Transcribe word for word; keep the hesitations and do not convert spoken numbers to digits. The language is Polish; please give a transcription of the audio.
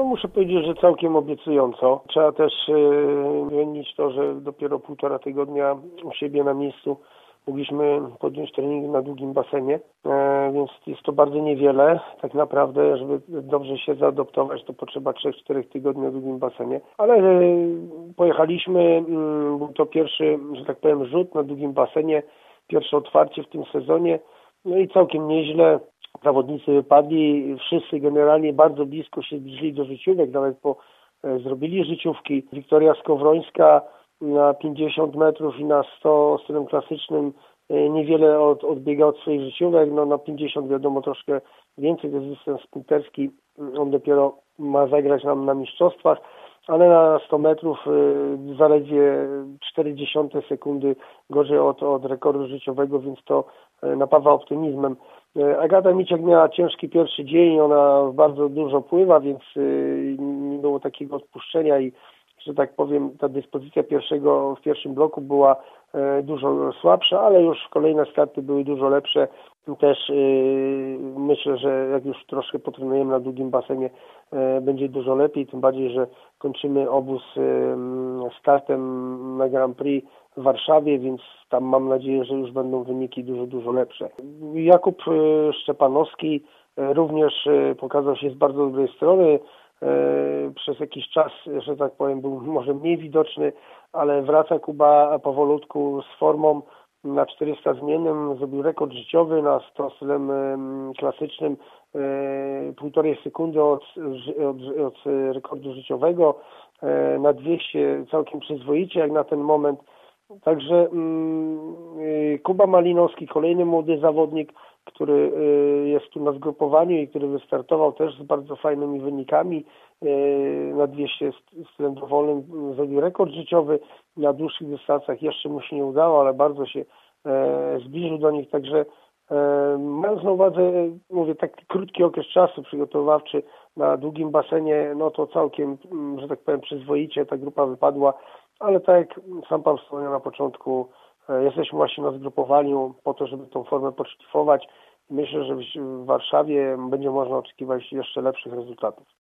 muszę powiedzieć, że całkiem obiecująco. Trzeba też uwzględnić to, że dopiero półtora tygodnia u siebie na miejscu mogliśmy podjąć trening na długim basenie, e, więc jest to bardzo niewiele. Tak naprawdę, żeby dobrze się zaadoptować, to potrzeba trzech czterech tygodni na długim basenie. Ale e, pojechaliśmy, m, był to pierwszy, że tak powiem, rzut na długim basenie, pierwsze otwarcie w tym sezonie. No i całkiem nieźle. Zawodnicy wypadli, wszyscy generalnie bardzo blisko się zbliżyli do życiówek, nawet po e, zrobili życiówki. Wiktoria Skowrońska na pięćdziesiąt metrów i na sto stylem klasycznym e, niewiele od, odbiega od swoich życiówek. No na pięćdziesiąt wiadomo troszkę więcej, to jest dystans sprinterski, on dopiero ma zagrać nam na mistrzostwach, ale na sto metrów e, zaledwie czterdzieści sekundy gorzej od, od rekordu życiowego, więc to e, napawa optymizmem. Agata Miciak miała ciężki pierwszy dzień, ona bardzo dużo pływa, więc nie było takiego odpuszczenia i, że tak powiem, ta dyspozycja pierwszego w pierwszym bloku była dużo słabsza, ale już kolejne starty były dużo lepsze. Też yy, myślę, że jak już troszkę potrenujemy na długim basenie, yy, będzie dużo lepiej, tym bardziej, że kończymy obóz yy, startem na Grand Prix w Warszawie, więc tam mam nadzieję, że już będą wyniki dużo, dużo lepsze. Jakub yy, Szczepanowski yy, również yy, pokazał się z bardzo dobrej strony. Yy, przez jakiś czas, że tak powiem, był może mniej widoczny, ale wraca Kuba powolutku z formą. Na czterysta zmiennym zrobił rekord życiowy, na sto stylem klasycznym e, półtorej sekundy od, od, od rekordu życiowego, e, na dwieście całkiem przyzwoicie jak na ten moment. Także mm, Kuba Malinowski, kolejny młody zawodnik, który y, jest tu na zgrupowaniu i który wystartował też z bardzo fajnymi wynikami. Y, na dwieście stylem dowolnym zrobił rekord życiowy, na dłuższych dystansach jeszcze mu się nie udało, ale bardzo się e, zbliżył do nich, także e, mając na uwadze, mówię, taki krótki okres czasu przygotowawczy na długim basenie, no to całkiem, że tak powiem, przyzwoicie ta grupa wypadła, ale tak jak sam Pan wspomniał na początku, jesteśmy właśnie na zgrupowaniu po to, żeby tą formę podszlifować. Myślę, że w Warszawie będzie można oczekiwać jeszcze lepszych rezultatów.